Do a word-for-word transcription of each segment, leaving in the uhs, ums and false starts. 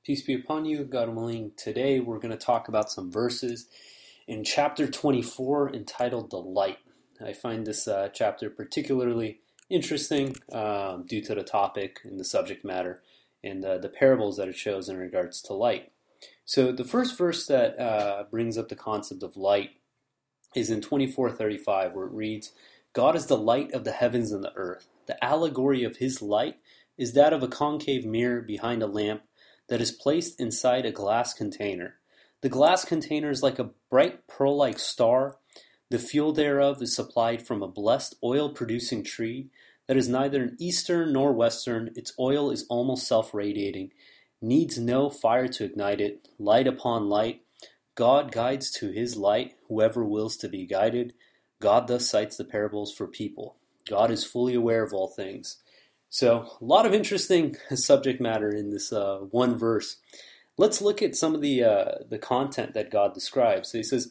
Peace be upon you, God willing. Today we're going to talk about some verses in chapter twenty-four entitled The Light. I find this uh, chapter particularly interesting um, due to the topic and the subject matter and uh, the parables that it shows in regards to light. So the first verse that uh, brings up the concept of light is in twenty-four thirty-five, where it reads, God is the light of the heavens and the earth. The allegory of his light is that of a concave mirror behind a lamp that is placed inside a glass container. The glass container is like a bright pearl-like star. The fuel thereof is supplied from a blessed oil-producing tree that is neither an eastern nor western. Its oil is almost self-radiating, needs no fire to ignite it, light upon light. God guides to his light whoever wills to be guided. God thus cites the parables for people. God is fully aware of all things. So, a lot of interesting subject matter in this uh, one verse. Let's look at some of the uh, the content that God describes. So he says,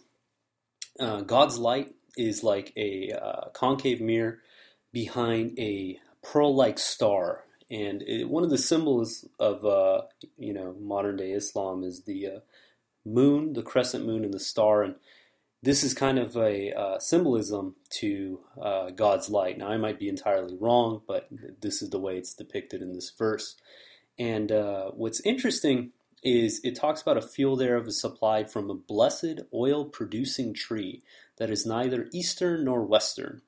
uh, God's light is like a uh, concave mirror behind a pearl-like star. And it, one of the symbols of uh, you know modern-day Islam is the uh, moon, the crescent moon, and the star. And this is kind of a uh, symbolism to uh, God's light. Now, I might be entirely wrong, but this is the way it's depicted in this verse. And uh, what's interesting is it talks about a fuel thereof is supplied from a blessed oil-producing tree that is neither eastern nor western.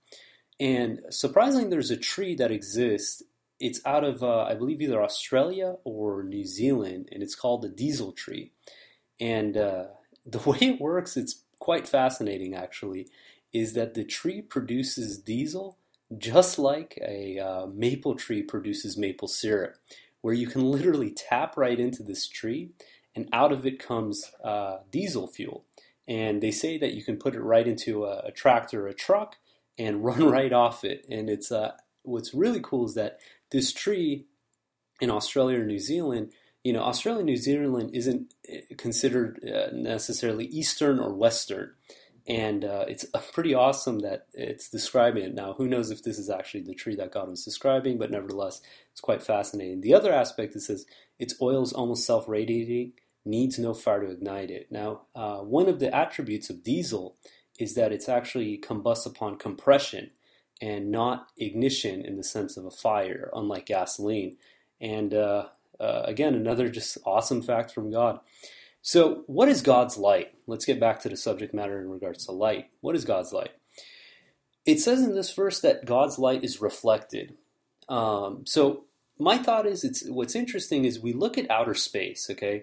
And surprisingly, there's a tree that exists. It's out of, uh, I believe, either Australia or New Zealand, and it's called the diesel tree. And uh, the way it works, it's quite fascinating, actually, is that the tree produces diesel just like a uh, maple tree produces maple syrup, where you can literally tap right into this tree and out of it comes uh, diesel fuel. And they say that you can put it right into a, a tractor or a truck and run right off it. And it's uh, what's really cool is that this tree in Australia or New Zealand, you know, Australia and New Zealand isn't considered uh, necessarily Eastern or Western. And uh, it's pretty awesome that it's describing it. Now, who knows if this is actually the tree that God was describing, but nevertheless, it's quite fascinating. The other aspect, it says, its oil is almost self-radiating, needs no fire to ignite it. Now, uh, one of the attributes of diesel is that it's actually combusts upon compression and not ignition in the sense of a fire, unlike gasoline. And uh, uh, again, another just awesome fact from God. So, what is God's light? Let's get back to the subject matter in regards to light. What is God's light? It says in this verse that God's light is reflected. Um, so, my thought is, it's what's interesting is we look at outer space, okay?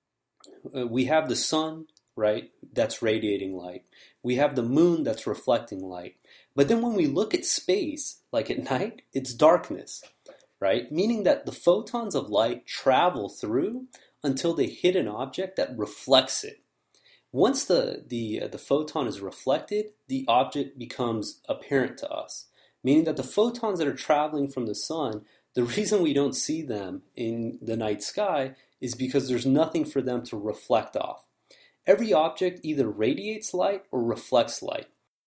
Uh, we have the sun, right, that's radiating light. We have the moon that's reflecting light. But then when we look at space, like at night, it's darkness, right? Meaning that the photons of light travel through until they hit an object that reflects it. Once the, the, uh, the photon is reflected, the object becomes apparent to us. Meaning that the photons that are traveling from the sun, the reason we don't see them in the night sky is because there's nothing for them to reflect off. Every object either radiates light or reflects light.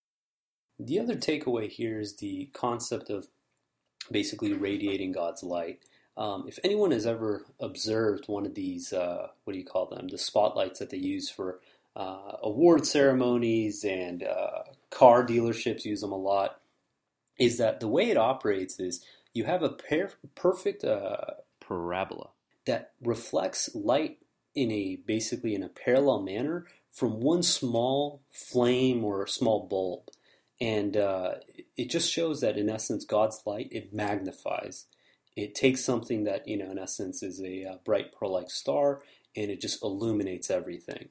The other takeaway here is the concept of basically radiating God's light. Um, if anyone has ever observed one of these, uh, what do you call them, the spotlights that they use for uh, award ceremonies and uh, car dealerships use them a lot, is that the way it operates is you have a per- perfect uh, parabola that reflects light in a basically in a parallel manner from one small flame or small bulb. And uh, it just shows that in essence God's light, it magnifies. It takes something that, you know, in essence is a uh, bright pearl-like star, and it just illuminates everything.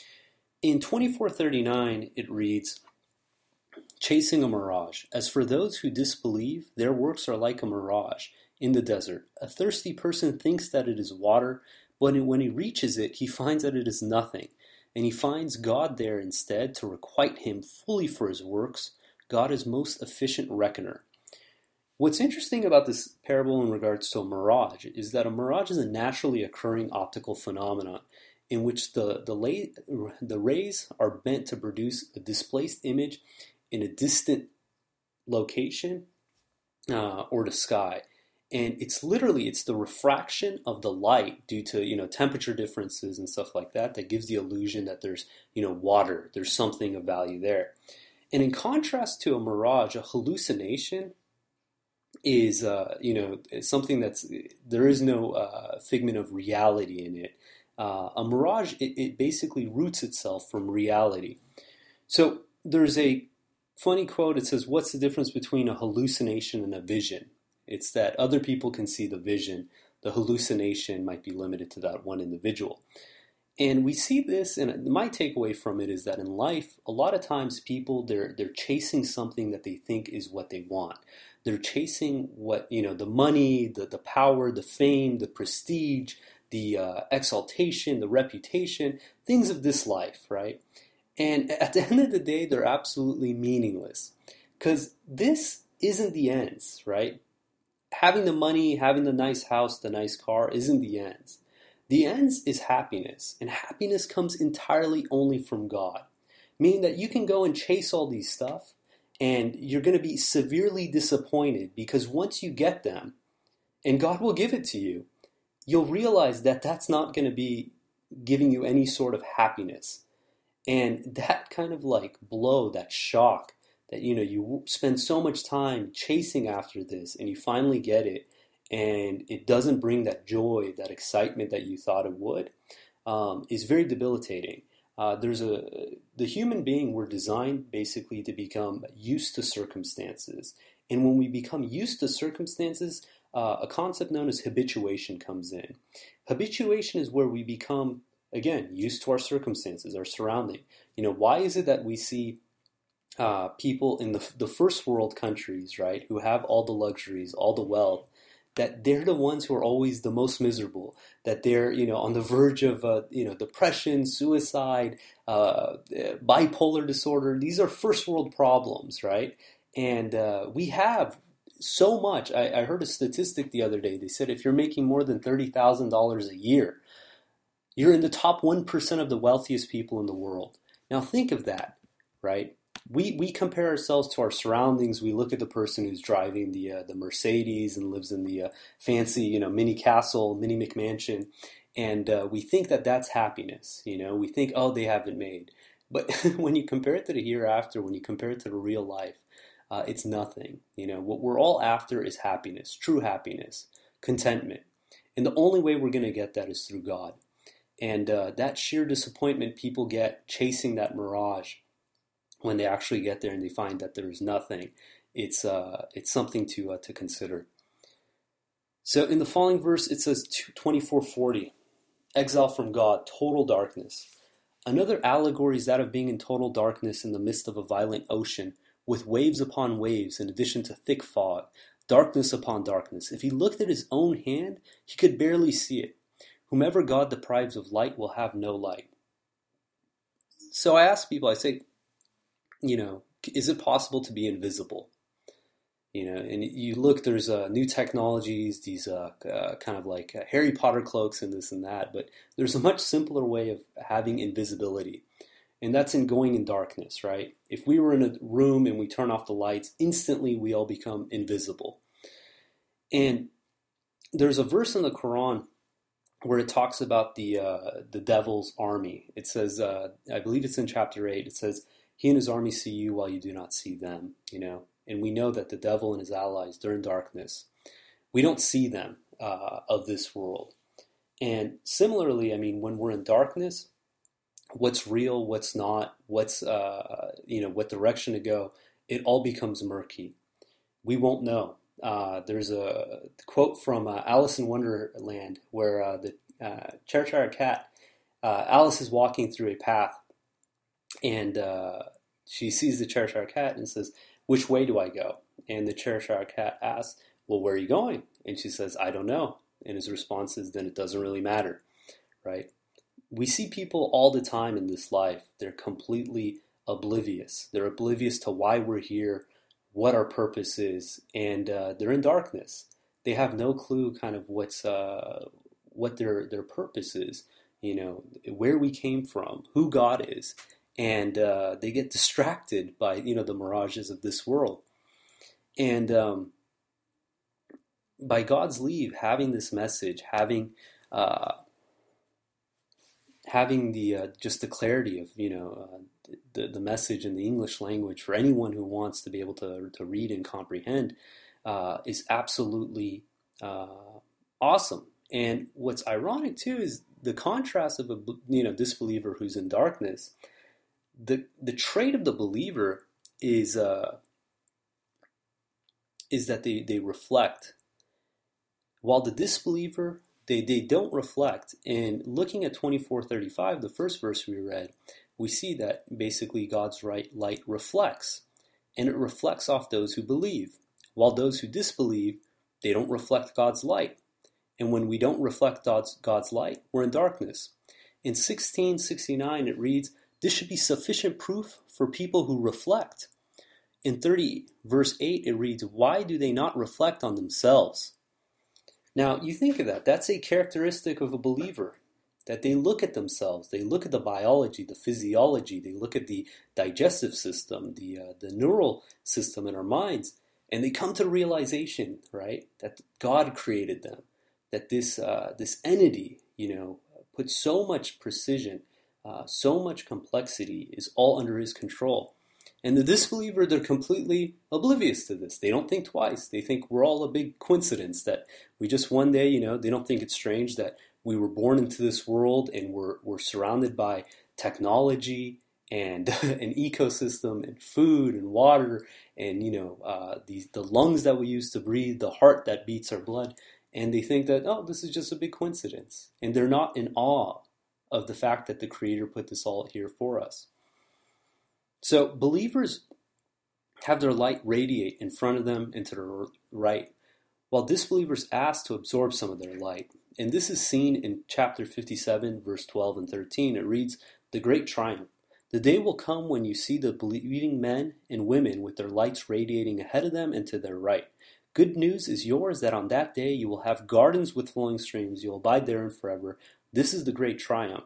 In twenty-four thirty-nine, it reads, Chasing a mirage. As for those who disbelieve, their works are like a mirage in the desert. A thirsty person thinks that it is water, but when he reaches it, he finds that it is nothing. And he finds God there instead to requite him fully for his works. God is most efficient reckoner. What's interesting about this parable in regards to a mirage is that a mirage is a naturally occurring optical phenomenon in which the, the, lay, the rays are bent to produce a displaced image in a distant location uh, or the sky. And it's literally, it's the refraction of the light due to, you know, temperature differences and stuff like that that gives the illusion that there's, you know, water, there's something of value there. And in contrast to a mirage, a hallucination is, uh, you know, something that's, there is no uh, figment of reality in it. Uh, a mirage, it, it basically roots itself from reality. So there's a funny quote, it says, what's the difference between a hallucination and a vision? It's that other people can see the vision. The hallucination might be limited to that one individual. And we see this, and my takeaway from it is that in life, a lot of times people, they're they're chasing something that they think is what they want. They're chasing what, you know, the money, the, the power, the fame, the prestige, the uh, exaltation, the reputation, things of this life, right? And at the end of the day, they're absolutely meaningless because this isn't the ends, right? Having the money, having the nice house, the nice car isn't the ends. The ends is happiness, and happiness comes entirely only from God, meaning that you can go and chase all these stuff, and you're going to be severely disappointed because once you get them, and God will give it to you, you'll realize that that's not going to be giving you any sort of happiness. And that kind of like blow, that shock, that, you know, you spend so much time chasing after this and you finally get it and it doesn't bring that joy, that excitement that you thought it would, um, is very debilitating. Uh, there's a, the human being, we're designed basically to become used to circumstances. And when we become used to circumstances, uh, a concept known as habituation comes in. Habituation is where we become, again, used to our circumstances, our surrounding. You know, why is it that we see Uh, people in the the first world countries, right, who have all the luxuries, all the wealth, that they're the ones who are always the most miserable, that they're, you know, on the verge of, uh, you know, depression, suicide, uh, bipolar disorder. These are first world problems, right? And uh, we have so much. I, I heard a statistic the other day. They said if you're making more than thirty thousand dollars a year, you're in the top one percent of the wealthiest people in the world. Now think of that, right? We we compare ourselves to our surroundings. We look at the person who's driving the uh, the Mercedes and lives in the uh, fancy, you know, mini castle, mini McMansion, and uh, we think that that's happiness. You know, we think, oh, they have it made. But when you compare it to the hereafter, when you compare it to the real life, uh, it's nothing. You know, what we're all after is happiness, true happiness, contentment, and the only way we're going to get that is through God. And uh, that sheer disappointment people get chasing that mirage, when they actually get there and they find that there is nothing, it's uh, it's something to uh, to consider. So in the following verse, it says twenty-four forty, exile from God, total darkness. Another allegory is that of being in total darkness in the midst of a violent ocean, with waves upon waves, in addition to thick fog, darkness upon darkness. If he looked at his own hand, he could barely see it. Whomever God deprives of light will have no light. So I ask people, I say, you know, is it possible to be invisible? You know, and you look, there's uh, new technologies, these uh, uh, kind of like uh, Harry Potter cloaks and this and that, but there's a much simpler way of having invisibility, and that's in going in darkness, right? If we were in a room and we turn off the lights, instantly we all become invisible. And there's a verse in the Quran where it talks about the uh, the devil's army. It says, uh, I believe it's in chapter eight, it says, he and his army see you while you do not see them, you know. And we know that the devil and his allies, they're in darkness. We don't see them uh, of this world. And similarly, I mean, when we're in darkness, what's real, what's not, what's, uh, you know, what direction to go, it all becomes murky. We won't know. Uh, there's a quote from uh, Alice in Wonderland where uh, the uh, Cheshire Cat, uh, Alice is walking through a path, and uh, she sees the Cheshire Cat and says, which way do I go? And the Cheshire Cat asks, well, where are you going? And she says, I don't know. And his response is, then it doesn't really matter, right? We see people all the time in this life. They're completely oblivious. They're oblivious to why we're here, what our purpose is, and uh, they're in darkness. They have no clue kind of what's uh, what their their purpose is, you know, where we came from, who God is. And uh, they get distracted by, you know, the mirages of this world. And um, by God's leave, having this message, having uh, having the uh, just the clarity of you know uh, the the message in the English language for anyone who wants to be able to to read and comprehend uh, is absolutely uh, awesome. And what's ironic too is the contrast of a you know disbeliever who's in darkness. The the trait of the believer is uh, is that they, they reflect, while the disbeliever they, they don't reflect. And looking at twenty-four thirty-five, the first verse we read, we see that basically God's right light reflects, and it reflects off those who believe, while those who disbelieve, they don't reflect God's light. And when we don't reflect God's, God's light, we're in darkness. In sixteen sixty-nine, it reads, "This should be sufficient proof for people who reflect." In thirty, verse eight, it reads, "Why do they not reflect on themselves?" Now, you think of that. That's a characteristic of a believer, that they look at themselves. They look at the biology, the physiology. They look at the digestive system, the uh, the neural system in our minds, and they come to the realization, right, that God created them, that this uh, this entity, you know, put so much precision, uh, so much complexity, is all under His control. And the disbeliever, they're completely oblivious to this. They don't think twice. They think we're all a big coincidence, that we just one day, you know, they don't think it's strange that we were born into this world and we're, we're surrounded by technology and an ecosystem and food and water and, you know, uh, the, the lungs that we use to breathe, the heart that beats our blood. And they think that, oh, this is just a big coincidence. And they're not in awe of the fact that the Creator put this all here for us. So believers have their light radiate in front of them and to the right, while disbelievers ask to absorb some of their light. And this is seen in chapter fifty-seven, verse twelve and thirteen. It reads, "The great triumph. The day will come when you see the believing men and women with their lights radiating ahead of them and to their right. Good news is yours that on that day you will have gardens with flowing streams. You will abide therein forever. This is the great triumph."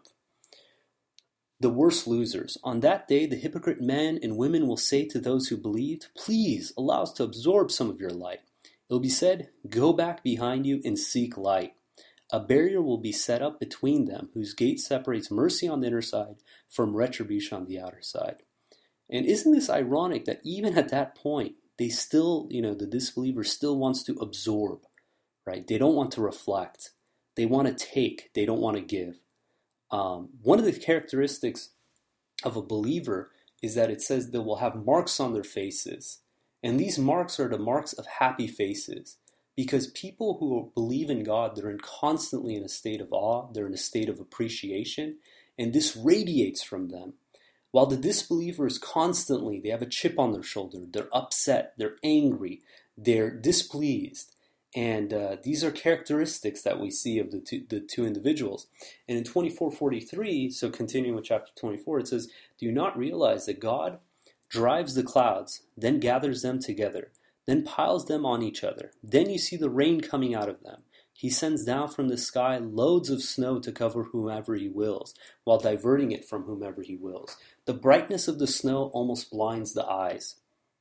The worst losers. On that day, the hypocrite men and women will say to those who believed, "Please allow us to absorb some of your light." It will be said, "Go back behind you and seek light." A barrier will be set up between them, whose gate separates mercy on the inner side from retribution on the outer side. And isn't this ironic that even at that point, they still, you know, the disbeliever still wants to absorb, right? They don't want to reflect. They want to take. They don't want to give. Um, one of the characteristics of a believer is that it says they will have marks on their faces. And these marks are the marks of happy faces. Because people who believe in God, they're in constantly in a state of awe. They're in a state of appreciation. And this radiates from them. While the disbeliever is constantly, they have a chip on their shoulder. They're upset. They're angry. They're displeased. And uh, these are characteristics that we see of the two, the two individuals. And in twenty-four forty-three, so continuing with chapter twenty-four, it says, "Do you not realize that God drives the clouds, then gathers them together, then piles them on each other? Then you see the rain coming out of them. He sends down from the sky loads of snow to cover whomever He wills, while diverting it from whomever He wills. The brightness of the snow almost blinds the eyes."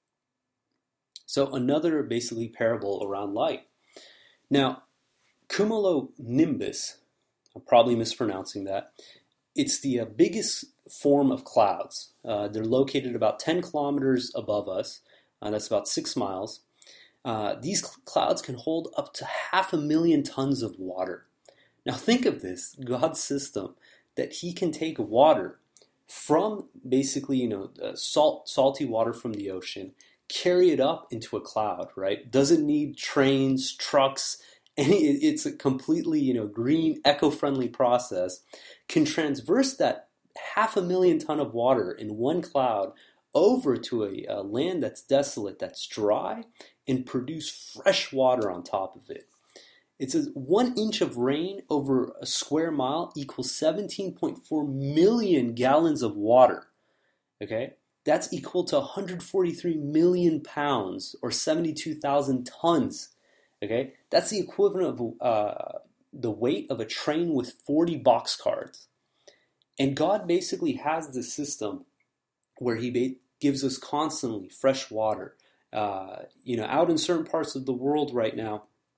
So another basically parable around light. Now, cumulonimbus, I'm probably mispronouncing that, it's the uh, biggest form of clouds. Uh, they're located about ten kilometers above us, uh, that's about six miles. Uh, these cl- clouds can hold up to half a million tons of water. Now think of this, God's system, that He can take water from basically, you know, uh, salt, salty water from the ocean, carry it up into a cloud, right? Doesn't need trains, trucks, any, it's a completely, you know, green, eco-friendly process. Can transverse that half a million ton of water in one cloud over to a, a land that's desolate, that's dry, and produce fresh water on top of it. It says one inch of rain over a square mile equals seventeen point four million gallons of water. Okay? That's equal to one hundred forty-three million pounds or seventy-two thousand tons. Okay? That's the equivalent of uh, the weight of a train with forty boxcars. And God basically has this system where He ba- gives us constantly fresh water. Uh, you know, out in certain parts of the world right now,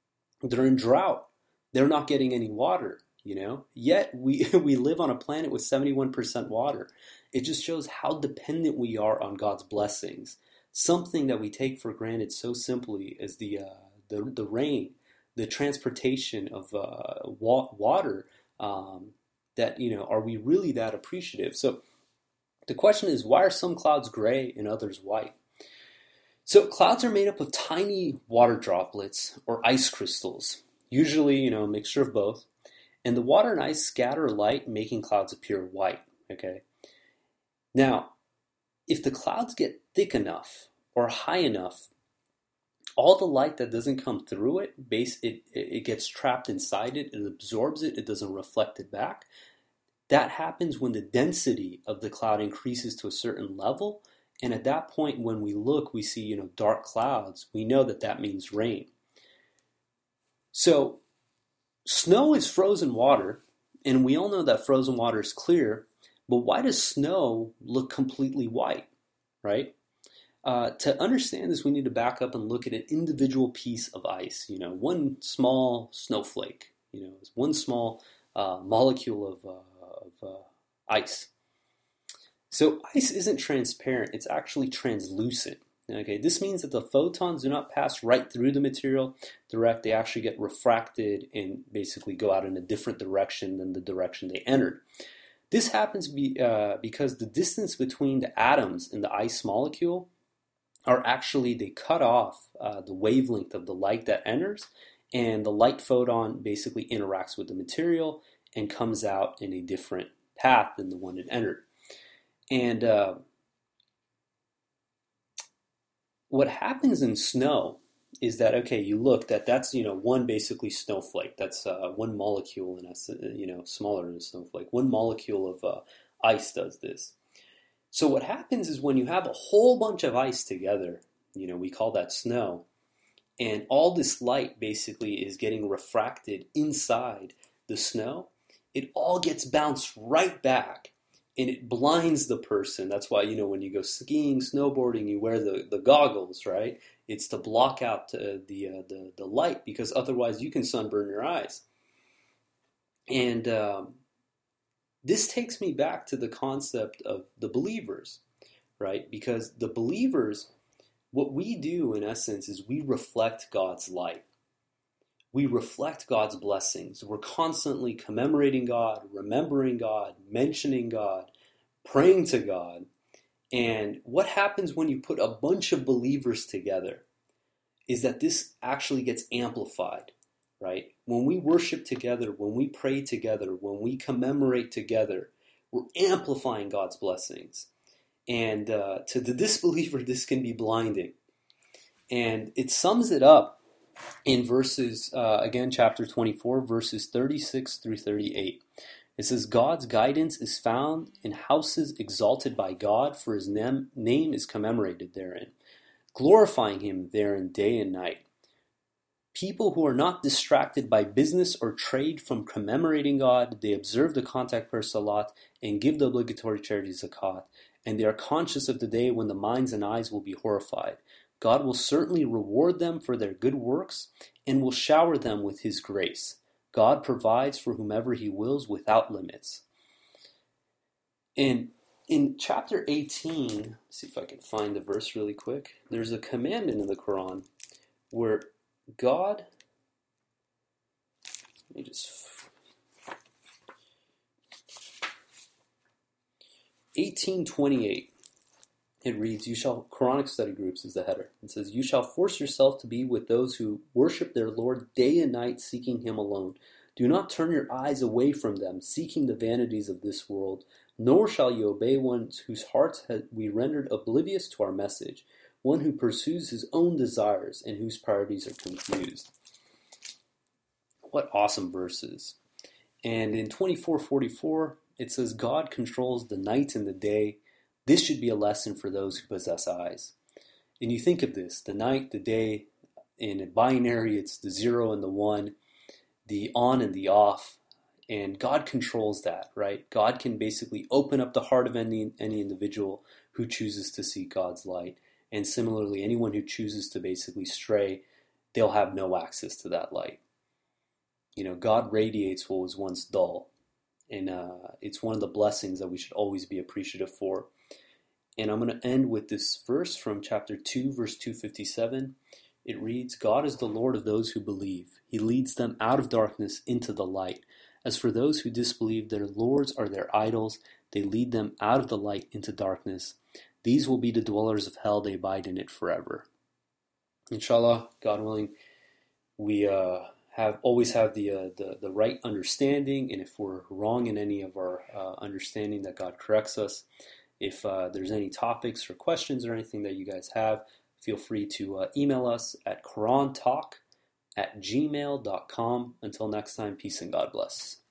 They're in drought. They're not getting any water, you know? Yet we, we live on a planet with seventy-one percent water. It just shows how dependent we are on God's blessings. Something that we take for granted so simply as the, uh, the, the rain, the transportation of uh, wa- water, um, that, you know, are we really that appreciative? So the question is, why are some clouds gray and others white? So clouds are made up of tiny water droplets or ice crystals, usually, you know, a mixture of both. And the water and ice scatter light, making clouds appear white, okay? Now, if the clouds get thick enough or high enough, all the light that doesn't come through it, base it, it gets trapped inside it, it absorbs it, it doesn't reflect it back. That happens when the density of the cloud increases to a certain level. And at that point, when we look, we see, you know, dark clouds. We know that that means rain. So snow is frozen water, and we all know that frozen water is clear. But why does snow look completely white, right? Uh, to understand this, we need to back up and look at an individual piece of ice. You know, one small snowflake. You know, one small uh, molecule of, uh, of uh, ice. So ice isn't transparent, it's actually translucent. Okay, this means that the photons do not pass right through the material direct, they actually get refracted and basically go out in a different direction than the direction they entered. This happens be, uh, because the distance between the atoms in the ice molecule are actually, they cut off uh, the wavelength of the light that enters, and the light photon basically interacts with the material and comes out in a different path than the one it entered. And uh, what happens in snow is that, okay, you look, that that's, you know, one basically snowflake. That's uh, one molecule in a, you know, smaller than a snowflake. One molecule of uh, ice does this. So what happens is when you have a whole bunch of ice together, you know, we call that snow, and all this light basically is getting refracted inside the snow, it all gets bounced right back. And it blinds the person. That's why, you know, when you go skiing, snowboarding, you wear the, the goggles, right? It's to block out uh, the, uh, the the light, because otherwise you can sunburn your eyes. And um, this takes me back to the concept of the believers, right? Because the believers, what we do in essence is we reflect God's light. We reflect God's blessings. We're constantly commemorating God, remembering God, mentioning God, praying to God. And what happens when you put a bunch of believers together is that this actually gets amplified, right? When we worship together, when we pray together, when we commemorate together, we're amplifying God's blessings. And uh, to the disbeliever, this can be blinding. And it sums it up in verses, uh, again, chapter twenty-four, verses thirty-six through thirty-eight. It says, God's guidance is found in houses exalted by God, for his name, name is commemorated therein, glorifying him therein day and night. People who are not distracted by business or trade from commemorating God, they observe the contact per salat and give the obligatory charity zakat, and they are conscious of the day when the minds and eyes will be horrified. God will certainly reward them for their good works and will shower them with his grace. God provides for whomever he wills without limits. And in chapter eighteen, let's see if I can find the verse really quick. There's a commandment in the Quran where God, let me just, eighteen twenty-eight. It reads, you shall, Quranic study groups is the header. It says, you shall force yourself to be with those who worship their Lord day and night, seeking him alone. Do not turn your eyes away from them, seeking the vanities of this world, nor shall you obey one whose hearts we rendered oblivious to our message, one who pursues his own desires and whose priorities are confused. What awesome verses. And in twenty-four forty-four, it says, God controls the night and the day. This should be a lesson for those who possess eyes. And you think of this, the night, the day, in a binary, it's the zero and the one, the on and the off, and God controls that, right? God can basically open up the heart of any, any individual who chooses to seek God's light. And similarly, anyone who chooses to basically stray, they'll have no access to that light. You know, God radiates what was once dull. And uh, it's one of the blessings that we should always be appreciative for. And I'm going to end with this verse from chapter two, verse two fifty-seven. It reads, God is the Lord of those who believe. He leads them out of darkness into the light. As for those who disbelieve, their lords are their idols. They lead them out of the light into darkness. These will be the dwellers of hell. They abide in it forever. Inshallah, God willing, we uh, have always have the, uh, the the right understanding, and if we're wrong in any of our uh, understanding, that God corrects us. If uh, there's any topics or questions or anything that you guys have, feel free to uh, email us at quran talk at gmail dot com. Until next time, peace and God bless.